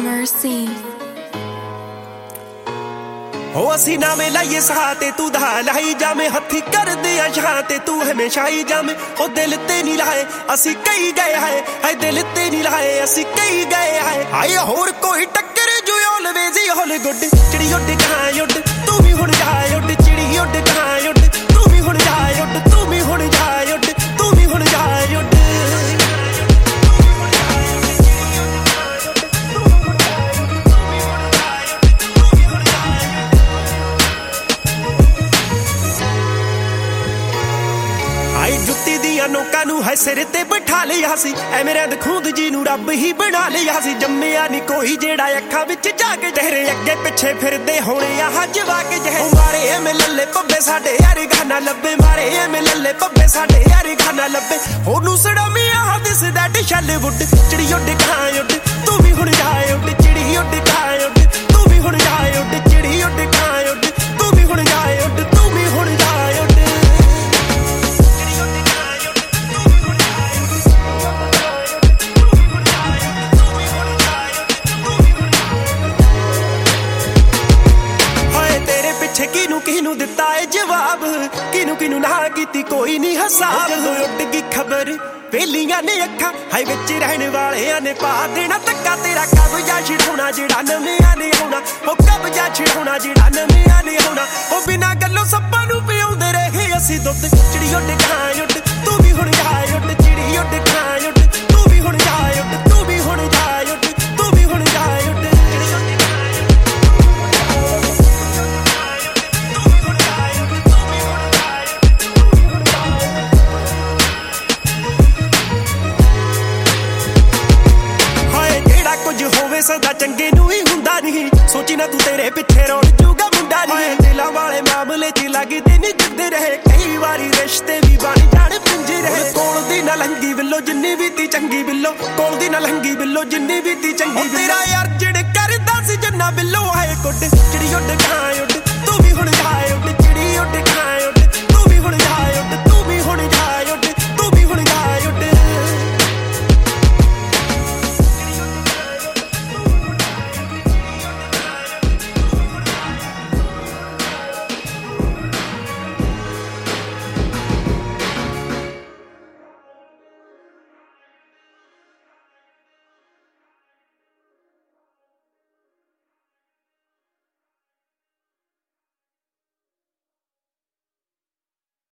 Mercy. हो असी नामे लाइए सहाते तू धा लाई जामे हथी कर दे शहाते तू हमेशा ही जामे ओ दिल ते नहीं लाए असी कई गए है दिल ते नहीं लाए असी कई गए है आए होर कोई टक्कर जो ऑलवेज ही हॉलीवुड चिड़ी उड़ कहां उड़ तू भी हुण जाए उड़ चिड़ी उड़ कहां उड़ तू भी हुण जाए उड़ तू भी हुण जाए उड़ तू भी हुण जाए उड़ जुत्ती दिया नोका नू है सिर ते बिठा लिया सी ऐ मेरे दखूद जी नू रब ही बना लिया सी जम्मिया नी कोई जेड़ा अखा विच जाके तेरे अगे पिछे फिरदे होने आ जवाक जह मारे एवें लल्ले पब्बे साडे यार गाना लब्बे मारे एवें लल्ले पब्बे साडे यार गाना लब्बे होनू सड़मिया दिस दैट शैलवुड चिड़ी उड़ कहां उड़ तू भी हुण जाए उड़ चिड़ी उड़ कहां उड़ तू भी हुण जाए उड़ चिड़ी उड़ कहां उड़ तू भी हुण जाए उड़ तू भी हुण जाए उड़ किनू दिता है जवाब किनू ना कीती कोई नहीं हिसाब उड़ गई खबर वेलियां ने अखा हाई विच रहने वाले ने पा देना धक्का तेरा कब्जा छिड़ाउणा जेड़ा नवियां ने आउणा ओ कब्जा छिड़ाउणा जेड़ा नवियां ने आउणा ओ बिना गल्लों सप्पां नू पियाउंदे रहे असी दुੱਧ चिड़ी उड़ कहां उड़ तू भी हुण जाए उड़ चिड़ी उड़ कहां उड़ तू भी हुण जाए उड़ तू भी हुण जाए उड़ तू भी हुण जाए उड़ होवे सदा चंगे नू ही हुंदा नहीं सोची ना तू तेरे पिछे रोड़ जूगा मुंडा नहीं दिलां वाले मामले च लगदे नहीं जिद्दे रहे कई वारी रिश्ते भी बन जाण पिंजे रहे कोल दी ना लंगी बिल्लो जिन्नी भी ती चंगी बिल्लो कोल दी ना लंगी बिल्लो जिन्नी भी ती चंगी तेरा यार जिड़ करदा सी जन्ना बिल्लो आए कुड चिड़ी उड़ कहां